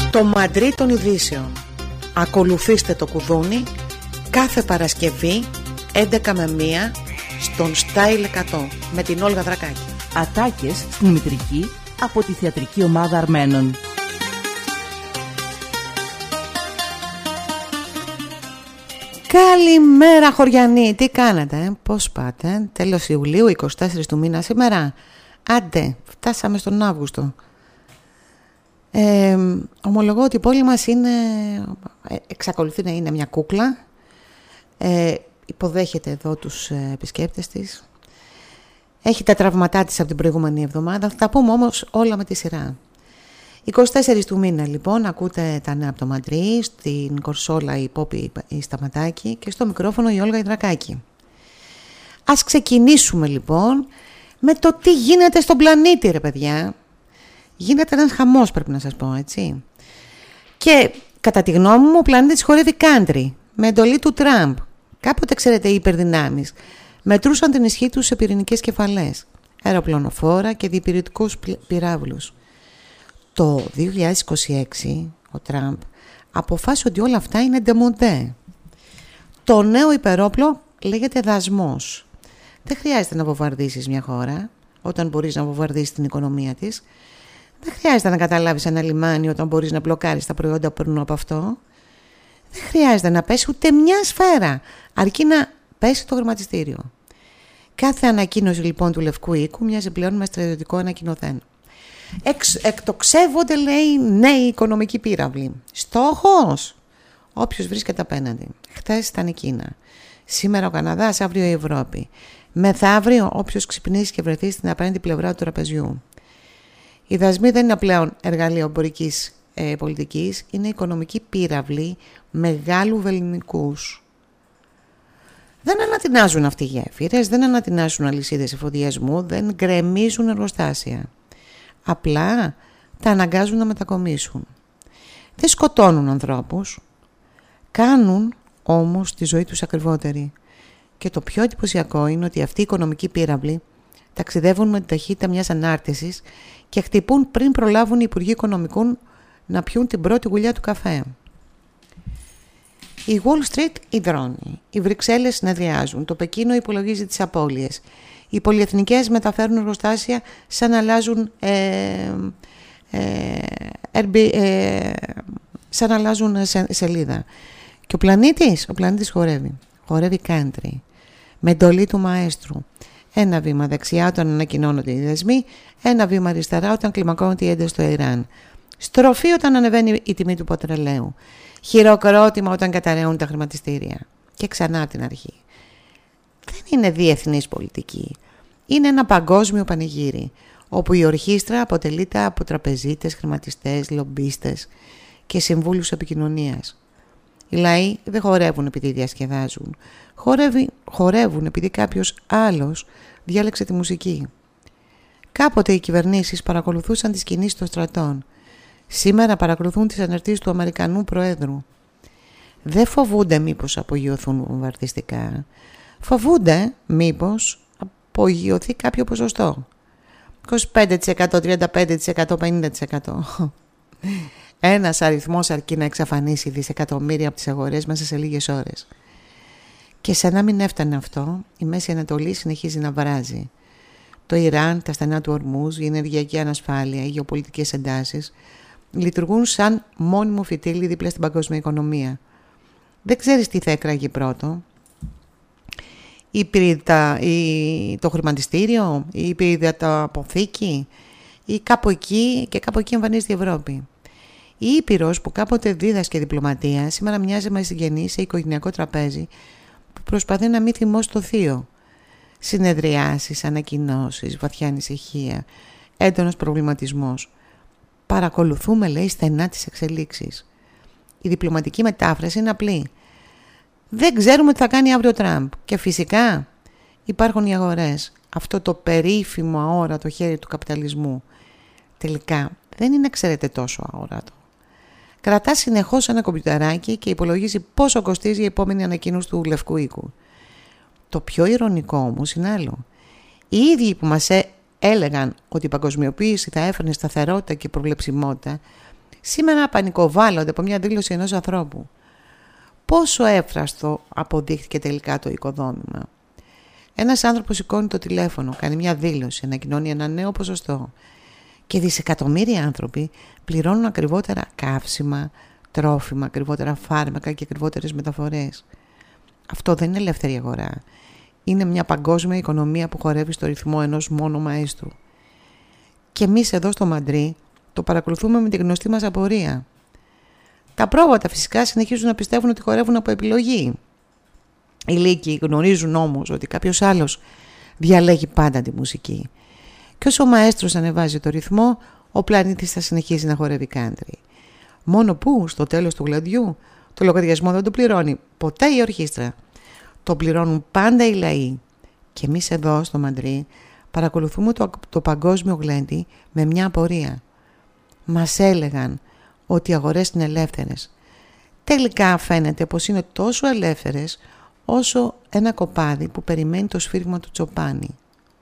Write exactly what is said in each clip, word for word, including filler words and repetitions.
Το Μαντρί των ειδήσεων. Ακολουθήστε το κουδούνι κάθε Παρασκευή έντεκα με μία στον Style εκατό με την Όλγα Δρακάκη. Ατάκες στην μητρική από τη θεατρική ομάδα Αρμένων. Καλημέρα χωριανοί, τι κάνετε, πώς πάτε? Τέλος Ιουλίου, είκοσι τέσσερις του μήνα σήμερα. Άντε, φτάσαμε στον Αύγουστο. Ε, ομολογώ ότι η πόλη μας είναι, εξακολουθεί να είναι μια κούκλα. Ε, υποδέχεται εδώ τους επισκέπτες της. Έχει τα τραυματά της από την προηγούμενη εβδομάδα. Θα τα πούμε όμως όλα με τη σειρά. είκοσι τέσσερις του μήνα λοιπόν ακούτε τα νέα από το Μαντρί. Στην Κορσόλα η Πόπη η Σταματάκη και στο μικρόφωνο η Όλγα η Δρακάκη. Ας ξεκινήσουμε λοιπόν με το τι γίνεται στον πλανήτη, ρε παιδιά. Γίνεται ένας χαμός, πρέπει να σας πω, έτσι. Και κατά τη γνώμη μου ο πλανήτης χορεύει country με εντολή του Τραμπ. Κάποτε, ξέρετε, οι υπερδυνάμεις μετρούσαν την ισχύ τους σε πυρηνικές κεφαλές, αεροπλανοφόρα και διπηρετικούς πυράβλους. Το δύο χιλιάδες είκοσι έξι ο Τραμπ αποφάσισε ότι όλα αυτά είναι ντεμοντέ. Το νέο υπερόπλο λέγεται δασμός. Δεν χρειάζεται να βομβαρδίσεις μια χώρα όταν μπορείς να βομβαρδίσεις την οικονομία της. Δεν χρειάζεται να καταλάβεις ένα λιμάνι όταν μπορείς να μπλοκάρεις τα προϊόντα που περνούν από αυτό. Δεν χρειάζεται να πέσει ούτε μια σφαίρα, αρκεί να πέσει το χρηματιστήριο. Κάθε ανακοίνωση λοιπόν του Λευκού Οίκου μοιάζει πλέον με στρατιωτικό ανακοινωθέν. Εξ, εκτοξεύονται, λέει, νέοι οικονομικοί πύραυλοι. Στόχος, όποιος βρίσκεται απέναντι. Χθες ήταν η Κίνα. Σήμερα ο Καναδάς, αύριο η Ευρώπη. Μεθαύριο όποιος ξυπνήσει και βρεθεί στην απέναντι πλευρά του τραπεζιού. Οι δασμοί δεν είναι πλέον εργαλείο εμπορικής ε, πολιτικής, είναι οικονομικοί πύραυλοι μεγάλου βελληνικούς. Δεν ανατινάζουν αυτοί οι γέφυρες, δεν ανατινάζουν αλυσίδες εφοδιασμού, δεν γκρεμίζουν εργοστάσια. Απλά τα αναγκάζουν να μετακομίσουν. Δεν σκοτώνουν ανθρώπους, κάνουν όμως τη ζωή τους ακριβότερη. Και το πιο εντυπωσιακό είναι ότι αυτοί οι οικονομικοί πύραυλοι ταξιδεύουν με την ταχύτητα μιας ανάρτησης και χτυπούν πριν προλάβουν οι Υπουργοί Οικονομικών να πιούν την πρώτη γουλιά του καφέ. Η Wall Street υδρώνει, οι Βρυξέλλες συνεδριάζουν, το Πεκίνο υπολογίζει τις απώλειες, οι πολυεθνικές μεταφέρουν εργοστάσια σαν να αλλάζουν, ε, ε, ε, σαν να αλλάζουν σε, σελίδα. Και ο πλανήτης, ο πλανήτης χορεύει, χορεύει country, με εντολή του μαέστρου. Ένα βήμα δεξιά όταν ανακοινώνονται οι δεσμοί, ένα βήμα αριστερά όταν κλιμακώνονται οι έντες στο Ιράν. Στροφή όταν ανεβαίνει η τιμή του πετρελαίου. Χειροκρότημα όταν καταραίουν τα χρηματιστήρια. Και ξανά από την αρχή. Δεν είναι διεθνής πολιτική. Είναι ένα παγκόσμιο πανηγύρι, όπου η ορχήστρα αποτελείται από τραπεζίτες, χρηματιστές, λομπίστες και συμβούλους επικοινωνίας. Οι λαοί δεν χορεύουν επειδή διασκεδάζουν. Χορεύει, χορεύουν επειδή κάποιος άλλος διάλεξε τη μουσική. Κάποτε οι κυβερνήσεις παρακολουθούσαν τις κινήσεις των στρατών. Σήμερα παρακολουθούν τις αναρτήσεις του Αμερικανού Προέδρου. Δεν φοβούνται μήπως απογειωθούν βομβαρδιστικά. Φοβούνται μήπως απογειωθεί κάποιο ποσοστό. είκοσι πέντε τοις εκατό, τριάντα πέντε τοις εκατό, πενήντα τοις εκατό. Ένας αριθμός αρκεί να εξαφανίσει δισεκατομμύρια από τις αγορές μέσα σε λίγες ώρες. Και σαν να μην έφτανε αυτό, η Μέση Ανατολή συνεχίζει να βράζει. Το Ιράν, τα στενά του Ορμούζ, η ενεργειακή ανασφάλεια, οι γεωπολιτικές εντάσεις λειτουργούν σαν μόνιμο φυτίλι δίπλα στην παγκόσμια οικονομία. Δεν ξέρεις τι θα έκραγε πρώτο. Η πυρητα, η, το χρηματιστήριο, η πυρηδατοαποθήκη ή κάπου εκεί και κάπου εκεί εμφανίζεται η Ευρώπη. Η Ήπειρος που κάποτε δίδασκε διπλωματία σήμερα μοιάζει με συγγενή σε οικογενειακό τραπέζι που προσπαθεί να μην θυμώσει το θείο. Συνεδριάσεις, ανακοινώσεις, βαθιά ανησυχία, έντονος προβληματισμός. Παρακολουθούμε, λέει, στενά τις εξελίξεις. Η διπλωματική μετάφραση είναι απλή. Δεν ξέρουμε τι θα κάνει αύριο ο Τραμπ. Και φυσικά υπάρχουν οι αγορές. Αυτό το περίφημο αόρατο χέρι του καπιταλισμού. Τελικά δεν είναι, ξέρετε, τόσο αόρατο. Κρατά συνεχώς ένα κομπιουτεράκι και υπολογίζει πόσο κοστίζει η επόμενη ανακοίνωση του Λευκού Οίκου. Το πιο ειρωνικό όμως είναι άλλο. Οι ίδιοι που μας έλεγαν ότι η παγκοσμιοποίηση θα έφερνε σταθερότητα και προβλεψιμότητα, σήμερα πανικοβάλλονται από μια δήλωση ενός ανθρώπου. Πόσο εύφραστο αποδείχθηκε τελικά το οικοδόμημα. Ένας άνθρωπος σηκώνει το τηλέφωνο, κάνει μια δήλωση, ανακοινώνει ένα νέο ποσοστό και δισεκατομμύρια άνθρωποι πληρώνουν ακριβότερα καύσιμα, τρόφιμα, ακριβότερα φάρμακα και ακριβότερες μεταφορές. Αυτό δεν είναι ελεύθερη αγορά. Είναι μια παγκόσμια οικονομία που χορεύει στο ρυθμό ενός μόνο μαέστρου. Και εμείς εδώ στο Μαντρί το παρακολουθούμε με τη γνωστή μας απορία. Τα πρόβατα φυσικά συνεχίζουν να πιστεύουν ότι χορεύουν από επιλογή. Οι λύκοι γνωρίζουν όμως ότι κάποιος άλλος διαλέγει πάντα τη μουσική. Και όσο ο μαέστρος ανεβάζει το ρυθμό, ο πλανήτης θα συνεχίζει να χορεύει country. Μόνο που στο τέλος του γλαντιού το λογαριασμό δεν το πληρώνει ποτέ η ορχήστρα. Το πληρώνουν πάντα οι λαοί. Και εμείς εδώ στο Μαντρί παρακολουθούμε το, το παγκόσμιο γλέντι με μια απορία. Μας έλεγαν ότι οι αγορές είναι ελεύθερες. Τελικά φαίνεται πως είναι τόσο ελεύθερες όσο ένα κοπάδι που περιμένει το σφύριγμα του τσοπάνι.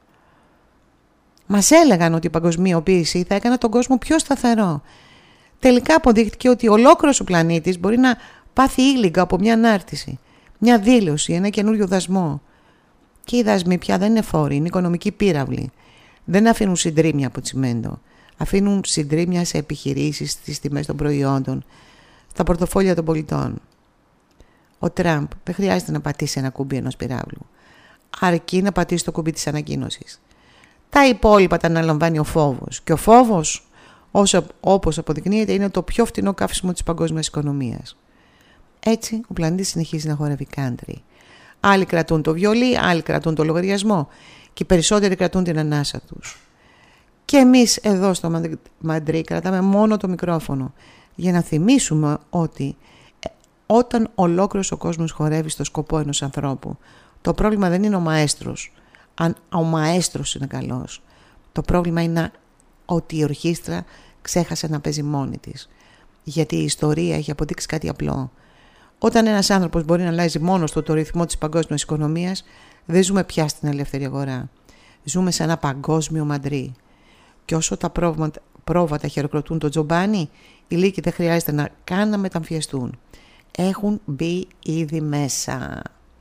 Μας έλεγαν ότι η παγκοσμιοποίηση θα έκανε τον κόσμο πιο σταθερό. Τελικά αποδείχτηκε ότι ολόκληρος ο πλανήτης μπορεί να πάθει ήλιγκα από μια ανάρτηση, μια δήλωση, ένα καινούριο δασμό. Και οι δασμοί πια δεν είναι φόροι, είναι οικονομικοί πύραυλοι. Δεν αφήνουν συντρίμμια από τσιμέντο. Αφήνουν συντρίμμια σε επιχειρήσεις, στις τιμές των προϊόντων, στα πορτοφόλια των πολιτών. Ο Τραμπ δεν χρειάζεται να πατήσει ένα κουμπί ενός πυράβλου. Αρκεί να πατήσει το κουμπί της ανακοίνωσης. Τα υπόλοιπα τα αναλαμβάνει ο φόβος. Και ο φόβος, όσο, όπως αποδεικνύεται, είναι το πιο φτηνό καύσιμο της παγκόσμιας οικονομίας. Έτσι, ο πλανήτης συνεχίζει να χορεύει country. Άλλοι κρατούν το βιολί, άλλοι κρατούν το λογαριασμό και οι περισσότεροι κρατούν την ανάσα τους. Και εμείς εδώ στο Μαντρί κρατάμε μόνο το μικρόφωνο για να θυμίσουμε ότι όταν ολόκληρος ο κόσμος χορεύει στο σκοπό ενός ανθρώπου, το πρόβλημα δεν είναι ο μαέστρος, αν ο μαέστρος είναι καλός. Το πρόβλημα είναι ότι η ορχήστρα ξέχασε να παίζει μόνη της. Γιατί η ιστορία έχει αποδείξει κάτι απλό. Όταν ένας άνθρωπος μπορεί να αλλάζει μόνος του το ρυθμό της παγκόσμιας οικονομίας, δεν ζούμε πια στην ελεύθερη αγορά. Ζούμε σε ένα παγκόσμιο Μαντρί. Και όσο τα πρόβατα, πρόβατα χειροκροτούν το τζομπάνι, οι λύκοι δεν χρειάζεται να καν να μεταμφιεστούν. Έχουν μπει ήδη μέσα.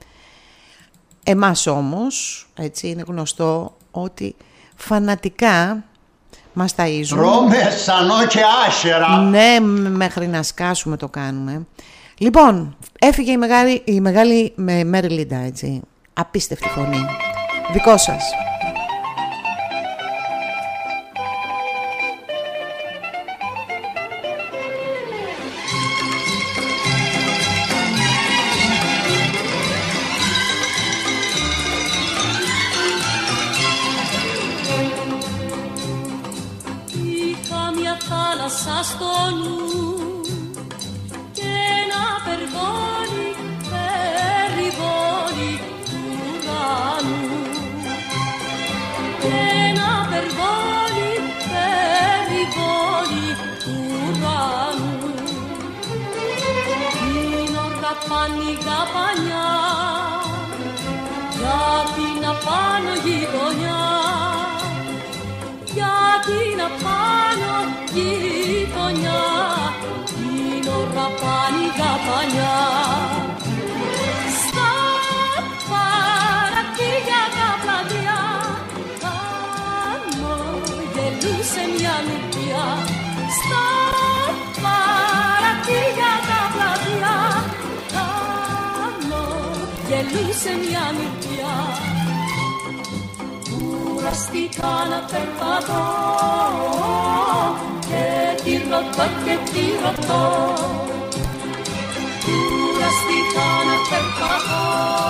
Εμάς όμως, έτσι είναι γνωστό ότι φανατικά μας ταΐζουν. Τρώμε σανό και άσχερα. Ναι, μέχρι να σκάσουμε το κάνουμε. Λοιπόν, έφυγε η μεγάλη, η μεγάλη με Μέρι Λίντα, έτσι. Απίστευτη φωνή. Δικό σας. Είχα μια θάλασσα στο νου και ένα περβόλι, περιβόλι του ουρανού. Ένα περβόλι, περιβόλι του ουρανού. Είναι ώρα πανίγα πανιά για την απάνω γειτονιά, για την απάνω γειτονιά. Είναι ώρα πανίγα πανιά. Στα παρατήρια τα πλατεία χαμογελούσε μια νοικιά. Στα παρατήρια τα πλατεία χαμογελούσε μια νοικιά. Κουραστήκα να περπατώ και τη ρωτώ και τη ρωτώ. Κουραστήκα να περπατώ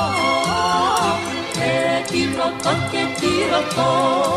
και τη ρωτώ και τη ρωτώ.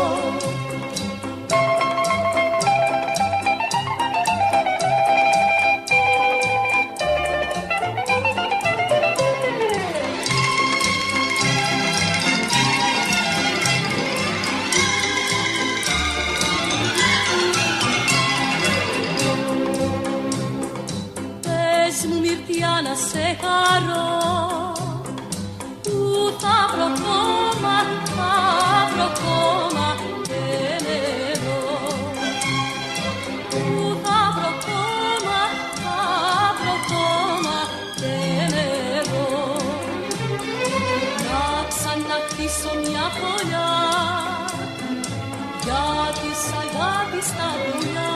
Να σε χαρώ, που θα βρω κόμμα, θα βρω κόμμα και της αγάπης τα πουλιά,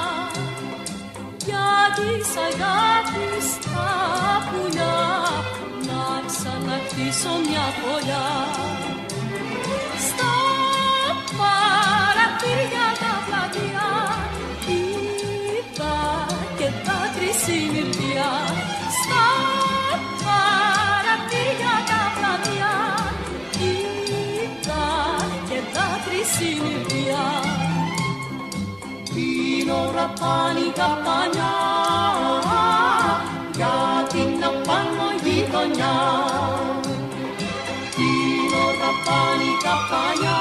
για της αγάπης τα πουλιά, να ξαναχτίσω μια φωλιά. Στα παραθύρια τα πλατεία είδα και τα τρισιμυρτία. Στα παραθύρια τα πλατεία είδα και τα τρισιμυρτία. Την ώρα πάνε η καπανιά για την απάνω γειτονιά. Την ώρα πάνε η καπανιά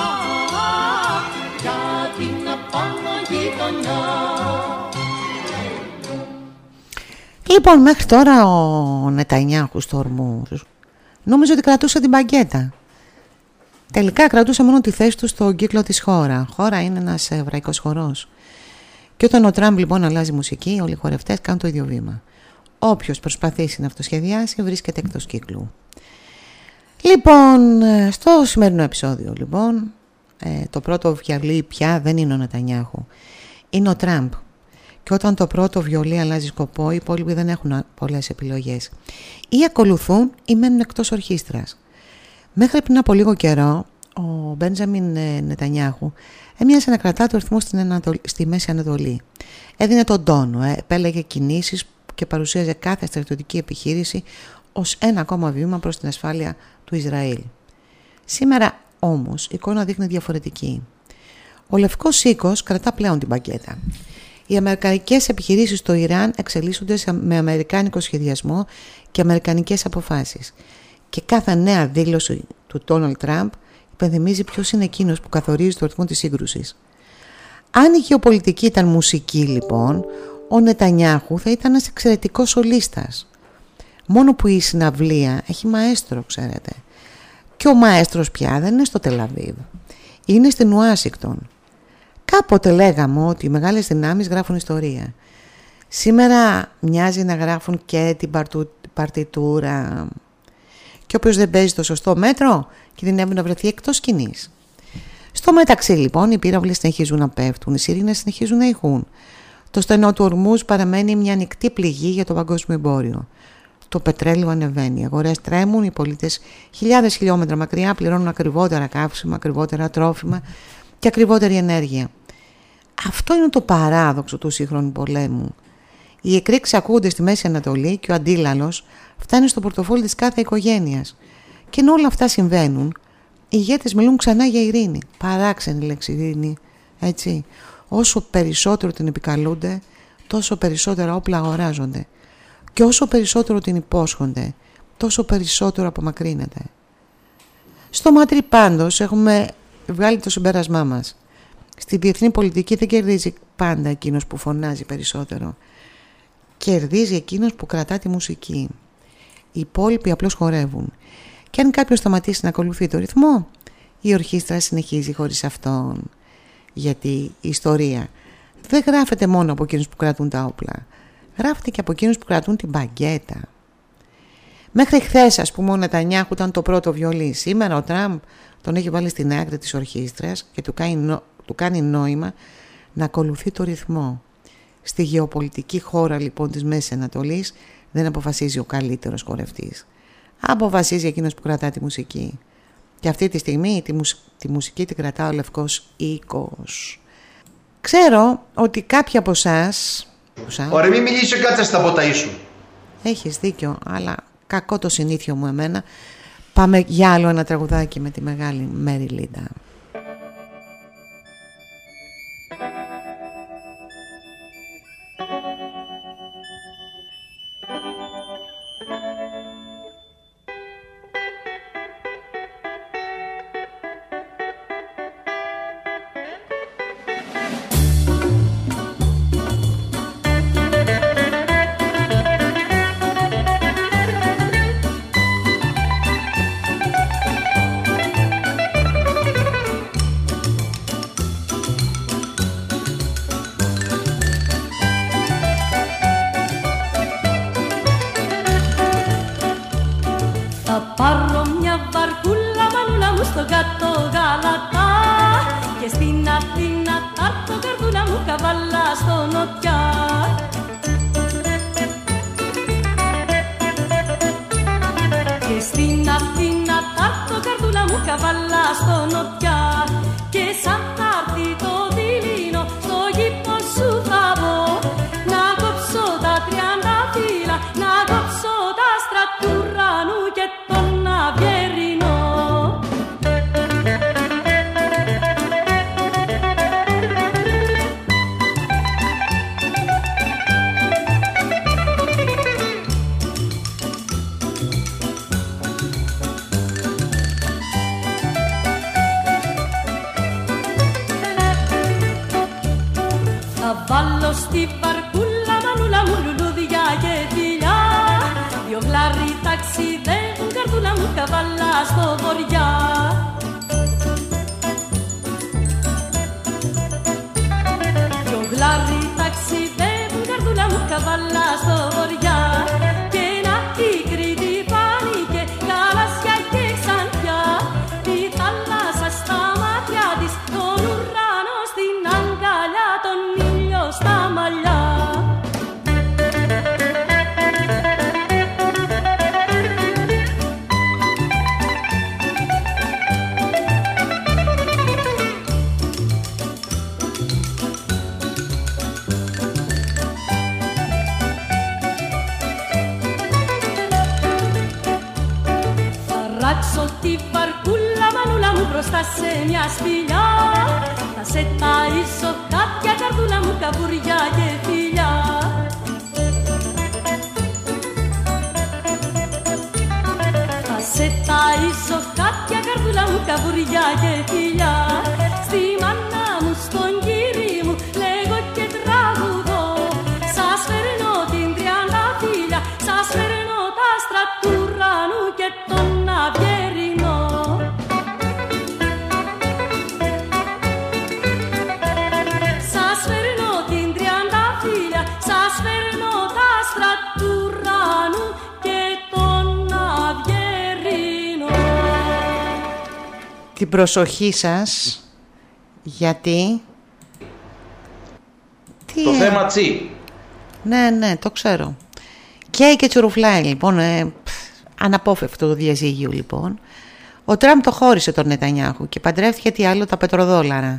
για την απάνω γειτονιά. Λοιπόν, μέχρι τώρα ο Νετανιάχου στο Ορμούζ νόμιζε ότι κρατούσε την μπαγκέτα. Τελικά κρατούσε μόνο τη θέση του στον κύκλο της χώρα. Χώρα είναι ένας εβραϊκός χορός. Και όταν ο Τραμπ λοιπόν αλλάζει μουσική, όλοι οι χορευτές κάνουν το ίδιο βήμα. Όποιος προσπαθήσει να αυτοσχεδιάσει βρίσκεται εκτός κύκλου. Λοιπόν, στο σημερινό επεισόδιο λοιπόν, το πρώτο βιολί πια δεν είναι ο Νετανιάχου, είναι ο Τραμπ. Και όταν το πρώτο βιολί αλλάζει σκοπό, οι υπόλοιποι δεν έχουν πολλές επιλογές. Ή ακολουθούν ή μένουν εκτός ορχήστρας. Μέχρι πριν από λίγο καιρό, ο Μπέντζαμιν Νετανιάχου έμοιαζε να κρατά το ρυθμό στην Ανατολ... στη Μέση Ανατολή. Έδινε τον τόνο, ε, επέλεγε κινήσεις και παρουσίαζε κάθε στρατιωτική επιχείρηση ως ένα ακόμα βήμα προς την ασφάλεια του Ισραήλ. Σήμερα όμως η εικόνα δείχνει διαφορετική. Ο Λευκός Οίκος κρατά πλέον την μπαγκέτα. Οι αμερικανικές επιχειρήσεις στο Ιράν εξελίσσονται με αμερικάνικο σχεδιασμό και αμερικανικές αποφάσεις. Και κάθε νέα δήλωση του Ντόναλντ Τραμπ υπενθυμίζει ποιος είναι εκείνος που καθορίζει το ρυθμό της σύγκρουσης. Αν η γεωπολιτική ήταν μουσική λοιπόν, ο Νετανιάχου θα ήταν ένας εξαιρετικός σολίστας. Μόνο που η συναυλία έχει μαέστρο, ξέρετε. Και ο μαέστρος πια δεν είναι στο Τελαβίβ. Είναι στην Ουάσιγκτον. Κάποτε λέγαμε ότι οι μεγάλες δυνάμεις γράφουν ιστορία. Σήμερα μοιάζει να γράφουν και την παρτου, παρτιτούρα. Και όποιος δεν παίζει το σωστό μέτρο κινδυνεύει να βρεθεί εκτός σκηνής. Στο μεταξύ λοιπόν οι πύραυλοι συνεχίζουν να πέφτουν, οι σιρήνες συνεχίζουν να ηχούν. Το στενό του Ορμούζ παραμένει μια ανοιχτή πληγή για το παγκόσμιο εμπόριο. Το πετρέλαιο ανεβαίνει, οι αγορές τρέμουν, οι πολίτες χιλιάδες χιλιόμετρα μακριά πληρώνουν ακριβότερα καύσιμα, ακριβότερα τρόφιμα και ακριβότερη ενέργεια. Αυτό είναι το παράδοξο του σύγχρονου πολέμου. Οι εκρήξεις ακούγονται στη Μέση Ανατολή και ο αντίλαλος φτάνει στο πορτοφόλι της κάθε οικογένειας. Και ενώ όλα αυτά συμβαίνουν, οι ηγέτες μιλούν ξανά για ειρήνη. Παράξενη λέξη ειρήνη, έτσι. Όσο περισσότερο την επικαλούνται, τόσο περισσότερα όπλα αγοράζονται. Και όσο περισσότερο την υπόσχονται, τόσο περισσότερο απομακρύνεται. Στο Μάτρι πάντως έχουμε βγάλει το συμπέρασμά μας. Στη διεθνή πολιτική δεν κερδίζει πάντα εκείνος που φωνάζει περισσότερο. Κερδίζει εκείνος που κρατά τη μουσική. Οι υπόλοιποι απλώς χορεύουν. Και αν κάποιος σταματήσει να ακολουθεί το ρυθμό, η ορχήστρα συνεχίζει χωρίς αυτόν. Γιατί η ιστορία δεν γράφεται μόνο από εκείνους που κρατούν τα όπλα. Γράφεται και από εκείνους που κρατούν την μπαγκέτα. Μέχρι χθες, ας πούμε, ο Νετανιάχου ήταν το πρώτο βιολί. Σήμερα ο Τραμπ τον έχει βάλει στην άκρη της ορχήστρας και του κάνει, νο... του κάνει νόημα να ακολουθεί το ρυθμό. Στη γεωπολιτική χώρα λοιπόν της Μέσης Ανατολής δεν αποφασίζει ο καλύτερος χορευτής. Αποφασίζει εκείνος που κρατά τη μουσική. Και αυτή τη στιγμή τη, μουσ... τη μουσική την κρατά ο Λευκός Οίκος. Ξέρω ότι κάποιοι από εσάς... Ωραία, μην μιλήσει κάτσε στα ποταΐ σου. Έχεις δίκιο, αλλά κακό το συνήθιο μου εμένα. Πάμε για άλλο ένα τραγουδάκι με τη μεγάλη Μέρι Λίντα. στο κάτω Γαλατά και στην Αθήνα καβάλα στο νοτιά. Και στην Αθήνα τάρτο καρδούλα μου καβάλα στο νοτιά. Και σαν τάρτι το δειλίνο στο γήπο σου θα μπω. Να κόψω τα τριάντα φύλλα, να κόψω τα άστρα του ουρανού και τον Αβιερινό. Βάλω στη βαρκούλα μανούλα μου λουλούδια και φιλιά. Δυο γλάρι ταξιδεύουν καρδούλα μου καβάλα στο βοριά. Δυο γλάρι ταξιδεύουν καρδούλα μου καβάλα στο βοριά. Και να η Κρήτη φάνηκε γαλάζια και ξανθιά. Τη θάλασσα στα μάτια της, τον ουρανό στην αγκαλιά, τον ήλιο στα μαλλιά. Θα ράξω τη βαρκούλα μανούλα μου μπροστά σε μια σπηλιά. Θα σε ταΐσω κάποια καρδούλα μου καβουριά και φιλιά. Θα σε ταΐσω κάποια καρδούλα μου καβουριά και φιλιά. Στη μάνα μου, στον κύρι μου, λέγω και τραγουδώ. Σας φέρνω την τριανταφύλια, σας φέρνω τα άστρα του ουρανού και τον Αβιερινό. Σας φέρνω την τριανταφύλια, σας φέρνω τα άστρα του ουρανού και τον Αβιερινό. Την προσοχή σας, γιατί... Τι Το ε... θέμα τσι. Ναι, ναι, το ξέρω. Και και τσουρουφλάει, λοιπόν, ε, αναπόφευκτο το διαζύγιο, λοιπόν. Ο Τραμπ το χώρισε τον Νετανιάχου και παντρεύτηκε τι άλλο, τα πετροδόλαρα.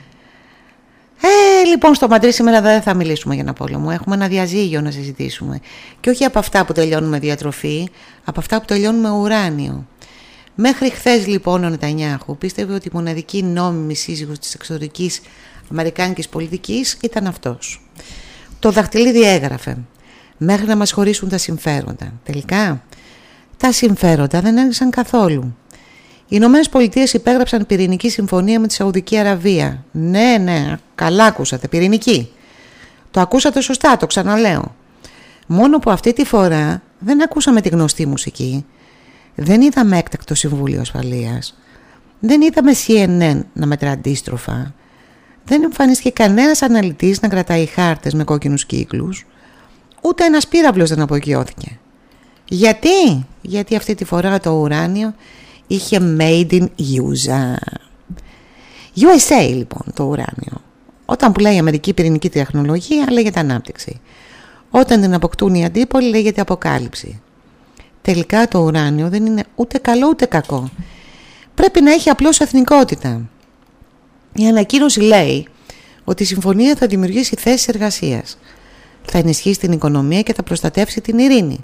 Ε, λοιπόν, στο Μαντρί σήμερα δεν θα μιλήσουμε για ένα πόλεμο. Έχουμε ένα διαζύγιο να συζητήσουμε. Και όχι από αυτά που τελειώνουν με διατροφή, από αυτά που τελειώνουν με ουράνιο. Μέχρι χθες, λοιπόν, ο Νετανιάχου πίστευε ότι η μοναδική νόμιμη σύζυγος της εξωτερικής αμερικάνικης πολιτικής ήταν αυτός. Το δαχτυλίδι έγραφε μέχρι να μας χωρίσουν τα συμφέροντα. Τελικά, τα συμφέροντα δεν έργησαν καθόλου. Οι Ηνωμένες Πολιτείες υπέγραψαν πυρηνική συμφωνία με τη Σαουδική Αραβία. Ναι, ναι, καλά ακούσατε, πυρηνική. Το ακούσατε σωστά, το ξαναλέω. Μόνο που αυτή τη φορά δεν ακούσαμε τη γνωστή μουσική. Δεν είδαμε έκτακτο Συμβούλιο Ασφαλείας. Δεν είδαμε σι εν εν να μετρά αντίστροφα. Δεν εμφανίστηκε κανένας αναλυτής να κρατάει χάρτες με κόκκινους κύκλους. Ούτε ένας πύραυλος δεν απογειώθηκε. Γιατί? Γιατί αυτή τη φορά το ουράνιο είχε made in γιου ες έι. γιου ες έι, λοιπόν, το ουράνιο. Όταν πουλάει η Αμερική πυρηνική τεχνολογία, λέγεται ανάπτυξη. Όταν την αποκτούν οι αντίπολοι, λέγεται αποκάλυψη. Τελικά το ουράνιο δεν είναι ούτε καλό ούτε κακό. Πρέπει να έχει απλώς εθνικότητα. Η ανακοίνωση λέει ότι η συμφωνία θα δημιουργήσει θέσεις εργασίας, θα ενισχύσει την οικονομία και θα προστατεύσει την ειρήνη.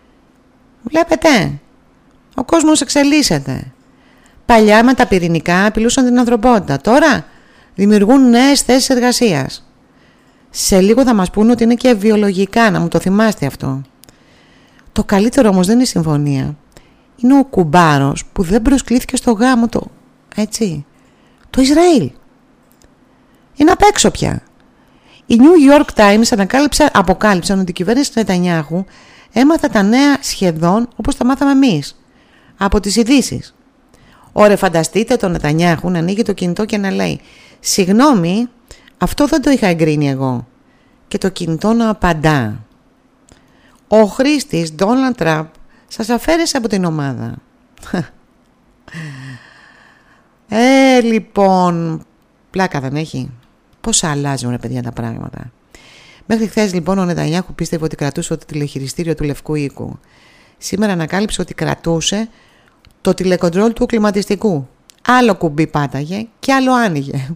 Βλέπετε, ο κόσμος εξελίσσεται. Παλιά με τα πυρηνικά απειλούσαν την ανθρωπότητα. Τώρα δημιουργούν νέες θέσεις εργασίας. Σε λίγο θα μας πούνε ότι είναι και βιολογικά, να μου το θυμάστε αυτό. Το καλύτερο όμως δεν είναι η συμφωνία. Είναι ο κουμπάρος που δεν προσκλήθηκε στο γάμο το, έτσι, το Ισραήλ. Είναι απ' έξω πια. Οι New York Times αποκάλυψαν ότι η κυβέρνηση του Νετανιάχου έμαθα τα νέα σχεδόν όπως τα μάθαμε εμείς, από τις ειδήσεις. Ωραία, φανταστείτε τον Νετανιάχου να ανοίγει το κινητό και να λέει «Συγγνώμη, αυτό δεν το είχα εγκρίνει εγώ». Και το κινητό να απαντά «Ο χρήστης Donald Trump σας αφαίρεσε από την ομάδα». Ε, λοιπόν, πλάκα δεν έχει. Πώς αλλάζουν, ρε παιδιά, τα πράγματα. Μέχρι χθες λοιπόν ο Νετανιάχου πίστευε ότι κρατούσε το τηλεχειριστήριο του Λευκού Οίκου. Σήμερα ανακάλυψε ότι κρατούσε το τηλεκοντρόλ του κλιματιστικού. Άλλο κουμπί πάταγε και άλλο άνοιγε.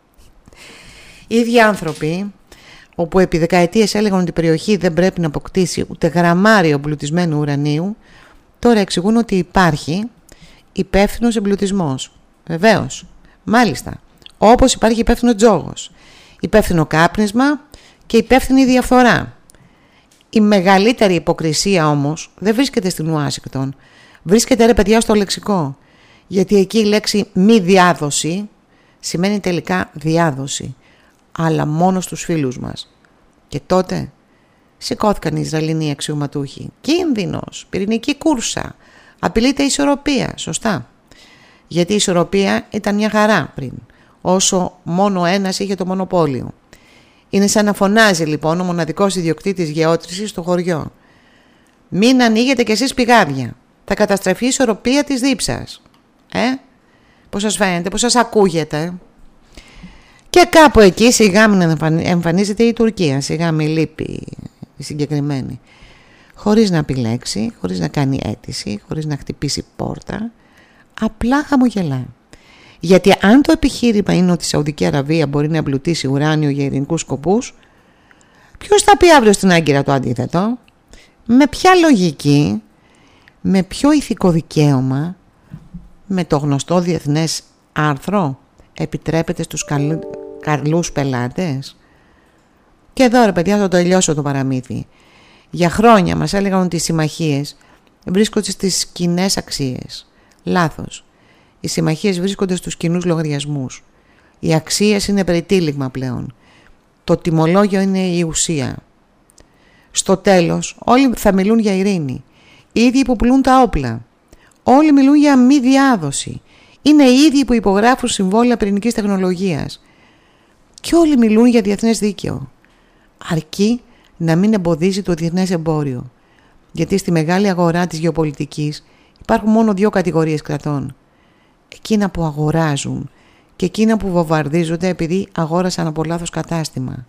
Οι ίδιοι άνθρωποι, όπου επί δεκαετίες έλεγαν ότι η περιοχή δεν πρέπει να αποκτήσει ούτε γραμμάριο εμπλουτισμένου ουρανίου, τώρα εξηγούν ότι υπάρχει υπεύθυνος εμπλουτισμός. Βεβαίως, μάλιστα, όπως υπάρχει υπεύθυνο τζόγος, υπεύθυνο κάπνισμα και υπεύθυνη διαφθορά. Η μεγαλύτερη υποκρισία όμως δεν βρίσκεται στην Ουάσιγκτον, βρίσκεται, ρε παιδιά, στο λεξικό. Γιατί εκεί η λέξη μη διάδοση σημαίνει τελικά διάδοση, αλλά μόνο στους φίλους μας. Και τότε σηκώθηκαν οι Ισραηλινοί αξιωματούχοι. Κίνδυνος, πυρηνική κούρσα, απειλείται η ισορροπία, σωστά. Γιατί η ισορροπία ήταν μια χαρά πριν, όσο μόνο ένας είχε το μονοπόλιο. Είναι σαν να φωνάζει λοιπόν ο μοναδικός ιδιοκτήτης γεώτρησης στο χωριό. Μην ανοίγετε κι εσείς πηγάδια, θα καταστραφεί η ισορροπία της δίψας. Ε, πώς σας φαίνεται, πώς σας ακούγεται. Και κάπου εκεί σιγά μην εμφανίζεται η Τουρκία, σιγά μην λείπει η συγκεκριμένη. Χωρίς να επιλέξει, χωρίς να κάνει αίτηση, χωρίς να χτυπήσει πόρτα, απλά χαμογελά. Γιατί αν το επιχείρημα είναι ότι η Σαουδική Αραβία μπορεί να εμπλουτίσει ουράνιο για ειρηνικούς σκοπούς, ποιος θα πει αύριο στην Άγκυρα το αντίθετο? Με ποια λογική, με ποιο ηθικό δικαίωμα, με το γνωστό διεθνές άρθρο επιτρέπεται στους καλού, καλούς πελάτες? Και εδώ, ρε παιδιά, θα το τελειώσω το παραμύθι. Για χρόνια μας έλεγαν ότι οι συμμαχίες βρίσκονται στις κοινές αξίες. Λάθος. Οι συμμαχίες βρίσκονται στους κοινούς λογαριασμούς. Οι αξίες είναι περιτύλιγμα πλέον. Το τιμολόγιο είναι η ουσία. Στο τέλος όλοι θα μιλούν για ειρήνη. Οι ίδιοι που πουλούν τα όπλα. Όλοι μιλούν για μη διάδοση. Είναι οι ίδιοι που υπογράφουν συμβόλαια πυρηνικής τεχνολογίας. Και όλοι μιλούν για διεθνές δίκαιο. Αρκεί να μην εμποδίζει το διεθνές εμπόριο. Γιατί στη μεγάλη αγορά της γεωπολιτικής υπάρχουν μόνο δύο κατηγορίες κρατών. Εκείνα που αγοράζουν και εκείνα που βομβαρδίζονται επειδή αγόρασαν από λάθος κατάστημα.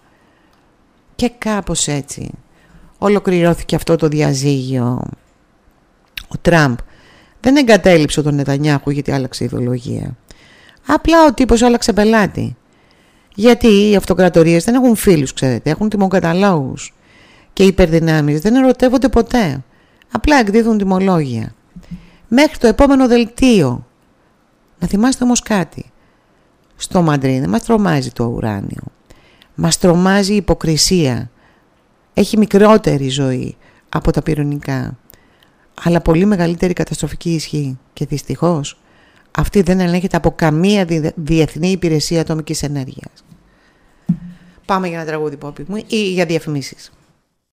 Και κάπως έτσι ολοκληρώθηκε αυτό το διαζύγιο. Ο Τραμπ δεν εγκατέλειψε τον Νετανιάχου γιατί άλλαξε ιδεολογία. Απλά ο τύπος άλλαξε πελάτη. Γιατί οι αυτοκρατορίες δεν έχουν φίλους, ξέρετε, έχουν τιμοκαταλόγους. Και οι υπερδυνάμεις δεν ερωτεύονται ποτέ. Απλά εκδίδουν τιμολόγια. Μέχρι το επόμενο δελτίο. Να θυμάστε όμως κάτι. Στο Μαντρί δεν μας τρομάζει το ουράνιο. Μας τρομάζει η υποκρισία. Έχει μικρότερη ζωή από τα πυρηνικά, αλλά πολύ μεγαλύτερη καταστροφική ισχύ. Και δυστυχώς αυτή δεν ελέγχεται από καμία διεθνή υπηρεσία ατομικής ενέργειας. Πάμε για ένα τραγούδι, Πόπι μου, ή για διαφημίσεις.